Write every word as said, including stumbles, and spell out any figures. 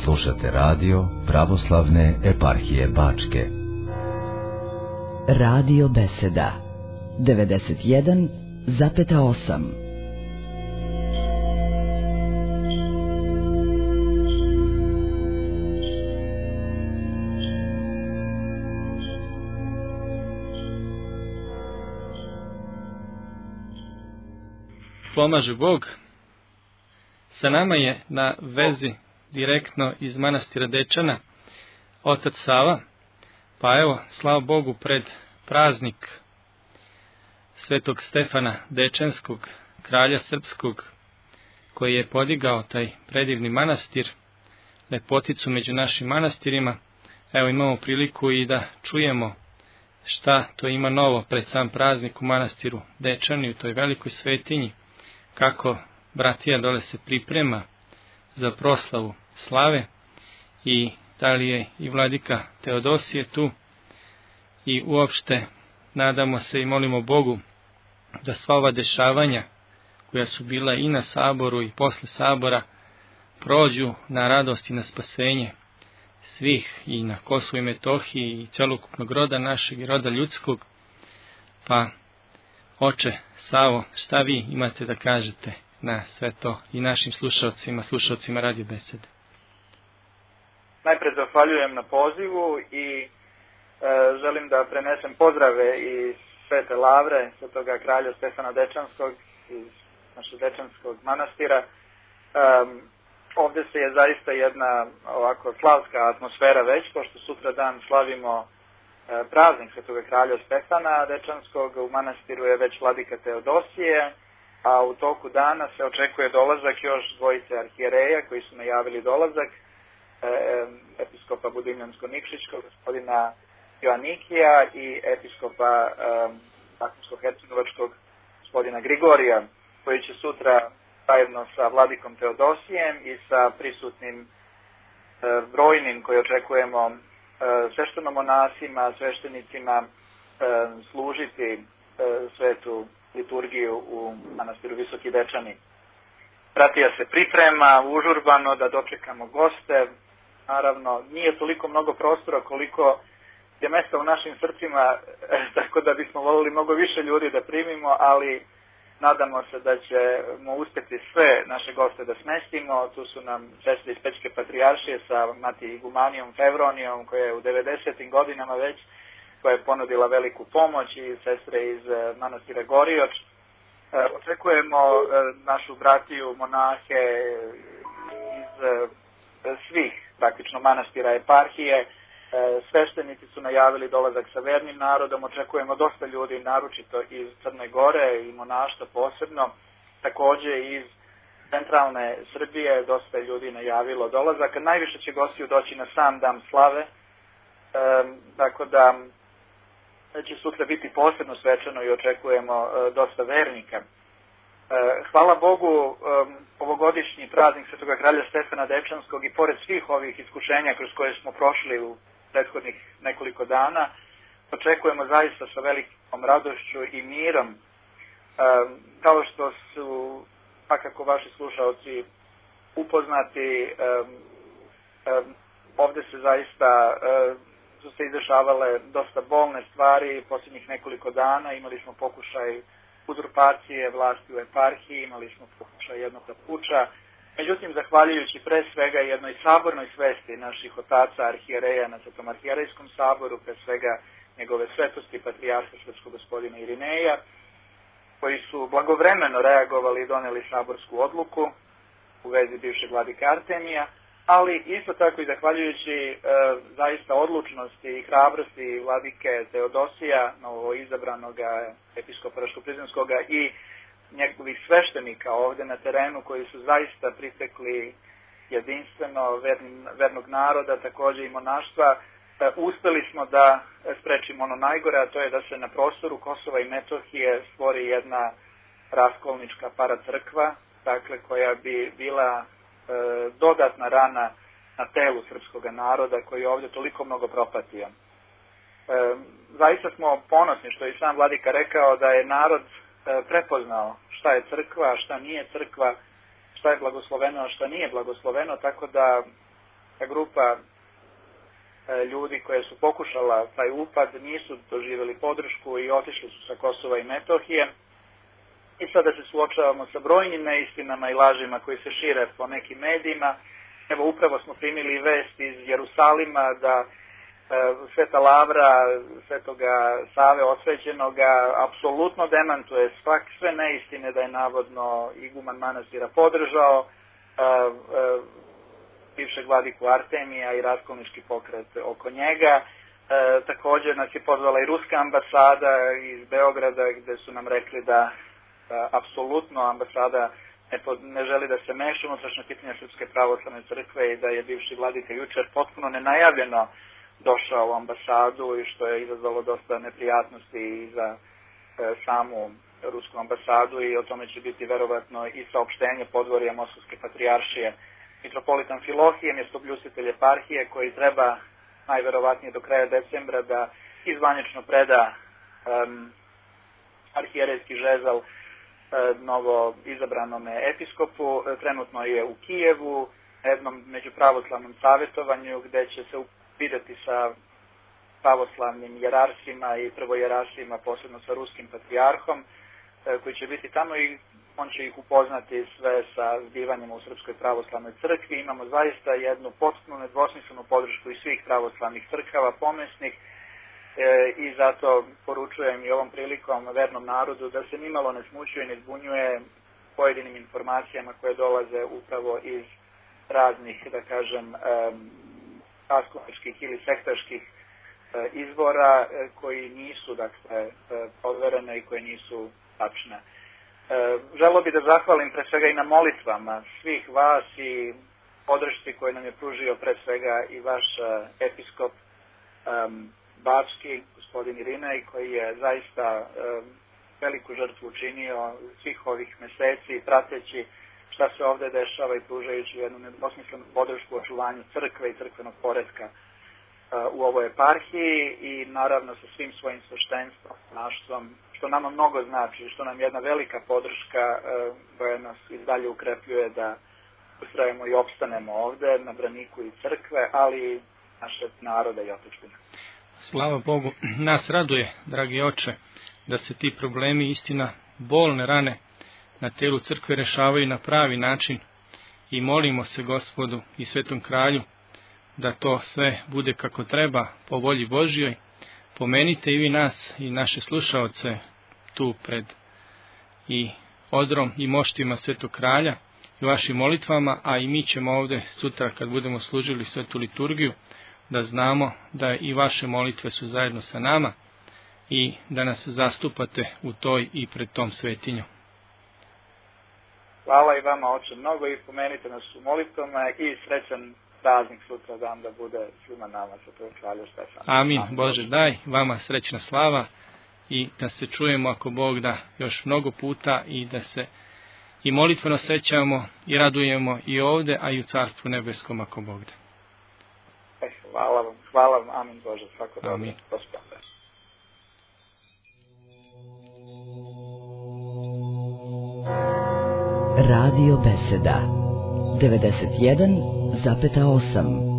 Slušate radio Pravoslavne eparhije Bačke. Radio Beseda devedeset jedan zarez osam. Pomaže Bog. Sa nama je na vezi direktno iz manastira Dečana otac Sava. Pa evo, slava Bogu, pred praznik Svetog Stefana Dečanskog, kralja srpskog, koji je podigao taj predivni manastir, lepoticu među našim manastirima. Evo, imamo priliku i da čujemo šta to ima novo pred sam praznik u manastiru Dečani, u toj velikoj svetinji, kako bratija dole se priprema za proslavu slave i da li je i vladika Teodosije tu, i uopšte nadamo se i molimo Bogu da sva ova dešavanja koja su bila i na saboru i posle sabora prođu na radost i na spasenje svih i na Kosovu i Metohiji i celokupnog roda našeg i roda ljudskog. Pa, oče Savo, šta vi imate da kažete na sve to i našim slušalcima, slušalcima Radio Besede? Najpred zahvaljujem na pozivu i e, želim da prenesem pozdrave iz Svete Lavre, svetoga kralja Stefana Dečanskog, iz našeg Dečanskog manastira. E, ovdje se je zaista jedna ovako slavska atmosfera već, pošto sutra dan slavimo e, praznik svetoga kralja Stefana Dečanskog. U manastiru je već vladika Teodosije, a u toku dana se očekuje dolazak još dvojice arhijereja koji su najavili dolazak, episkopa Budimljansko-Nikšićkog, gospodina Joannikija, i episkopa Takmsko-Hercegovačkog, gospodina Grigorija, koji će sutra zajedno sa vladikom Teodosijem i sa prisutnim brojnim koji očekujemo sveštenomonasima, sveštenicima služiti svetu liturgiju u manastiru Visoki Dečani. Bratija se priprema užurbano da dočekamo goste. Naravno, nije toliko mnogo prostora koliko je mesta u našim srcima, tako da bismo volili mnogo više ljudi da primimo, ali nadamo se da ćemo uspjeti sve naše goste da smestimo. Tu su nam sestre iz Pećke patrijaršije sa mati Igumanijom Fevronijom, koja je u devedesetim godinama već, koja je ponudila veliku pomoć, i sestre iz manastira Gorioč. Očekujemo našu bratiju, monahe iz svih praktično manastira eparhije. Sveštenici su najavili dolazak sa vernim narodom. Očekujemo dosta ljudi, naročito iz Crne Gore i monaštva posebno. Također iz centralne Srbije dosta ljudi najavilo dolazak. Najviše će gostiju doći na sam dan slave, e, tako da će sutra biti posebno svečano i očekujemo e, dosta vernika. E, hvala Bogu, e, ovogodišnji praznik svetoga kralja Stefana Dečanskog, i pored svih ovih iskušenja kroz koje smo prošli u prethodnih nekoliko dana, očekujemo zaista sa velikom radošću i mirom. E, kao što su, pa kako vaši slušalci upoznati, e, e, ovdje se zaista e, su se izdešavale dosta bolne stvari posljednjih nekoliko dana. Imali smo pokušaj uzurpacije vlasti u eparhiji, imali smo pokušaj jednog puča. Međutim, zahvaljujući pre svega jednoj sabornoj svesti naših otaca arhijereja na Svetom arhijerejskom saboru, pre svega njegove svetosti patrijarha srpskog gospodina Irineja, koji su blagovremeno reagovali i doneli saborsku odluku u vezi bivšeg vladika Artemija, ali isto tako i zahvaljujući e, zaista odlučnosti i hrabrosti vladike Teodosija, novo izabranog episkopa Raško-Prizrenskoga, i njegovih sveštenika ovdje na terenu, koji su zaista pritekli jedinstveno vernim, vernog naroda, također i monaštva. E, uspeli smo da sprečimo ono najgore, a to je da se na prostoru Kosova i Metohije stvori jedna raskolnička paracrkva, dakle koja bi bila e, dodatna rana na telu srpskog naroda koji je ovdje toliko mnogo propatio. E, zaista smo ponosni što je i sam vladika rekao da je narod e, prepoznao šta je crkva, šta nije crkva, šta je blagosloveno, a šta nije blagosloveno, tako da grupa ljudi koje su pokušala taj upad, nisu doživjeli podršku i otišli su sa Kosova i Metohije. I sada se suočavamo sa brojnim neistinama i lažima koji se šire po nekim medijima. Evo, upravo smo primili vest iz Jerusalima da e, Sveta Lavra, Svetoga Save Osvećenoga, apsolutno demantuje svak, sve neistine da je navodno iguman manastira podržao e, e, bivšeg vladiku Artemija i raskolnički pokret oko njega. E, također nas je pozvala i ruska ambasada iz Beograda, gdje su nam rekli da, da apsolutno ambasada ne, pod, ne želi da se meša unutrašnje pitanja Srpske pravoslavne crkve i da je bivši vladika jučer potpuno nenajavljeno došao u ambasadu i što je izazvalo dosta neprijatnosti i za e, samu rusku ambasadu i o tome će biti verovatno i saopštenje podvorja Moskovske patrijaršije. Mitropolitan Filohije, mjestobljusitelj eparhije, koji treba najverovatnije do kraja decembra da izvanično preda um, arhijerejski žezal um, novo izabranome episkopu. Trenutno je u Kijevu, na jednom međupravoslavnom savjetovanju gdje će se vidjeti sa pravoslavnim jerarsima i prvojerasima, posebno sa ruskim patrijarhom, um, koji će biti tamo i on će ih upoznati sve sa zbivanjem u Srpskoj pravoslavnoj crkvi. Imamo zaista jednu potpuno nedvosmislenu podršku iz svih pravoslavnih crkava, pomesnih, e, i zato poručujem i ovom prilikom vernom narodu da se nimalo ne smućuje i ne zbunjuje pojedinim informacijama koje dolaze upravo iz raznih, da kažem, raskolničkih ili sektaških e, izvora e, koji nisu, dakle, e, podverene i koje nisu tačne. E, želio bih da zahvalim pre svega i na molitvama svih vas i podršci koje nam je pružio pre svega i vaš uh, episkop um, Bački, gospodin Irinej, koji je zaista um, veliku žrtvu učinio svih ovih meseci, prateći šta se ovdje dešava i pružajući jednu nedvosmislenu podršku očuvanju crkve i crkvenog poretka uh, u ovoj eparhiji i naravno sa svim svojim sveštenstvom, naštvom, što nama mnogo znači, što nam jedna velika podrška uh, koja nas i dalje ukrepljuje da ustrajemo i opstanemo ovdje na braniku i crkve, ali i naše naroda i otečbine. Slava Bogu, nas raduje, dragi oče, da se ti problemi, istina, bolne rane na telu crkve rešavaju na pravi način i molimo se Gospodu i Svetom Kralju da to sve bude kako treba po volji Božjoj. Pomenite i vi nas i naše slušaoce tu pred i odrom i moštima Svetog Kralja i vašim molitvama, a i mi ćemo ovdje sutra kad budemo služili svetu liturgiju da znamo da i vaše molitve su zajedno sa nama i da nas zastupate u toj i pred tom svetinjom. Hvala i vama, oče, mnogo i pomenite nas u molitvama i srećan praznik sutra dan da bude svima nama Svetog Kralja Stefana. Amin. Amin. Bože, daj vama srećna slava i da se čujemo ako Bog da još mnogo puta i da se i molitveno sećamo i radujemo i ovdje, a i u Carstvu nebeskom ako Bog da. Eh, hvala vam, hvala vam, amin Bože, svako dobro. Amin. Gospode. Radio Beseda devedeset jedan zarez osam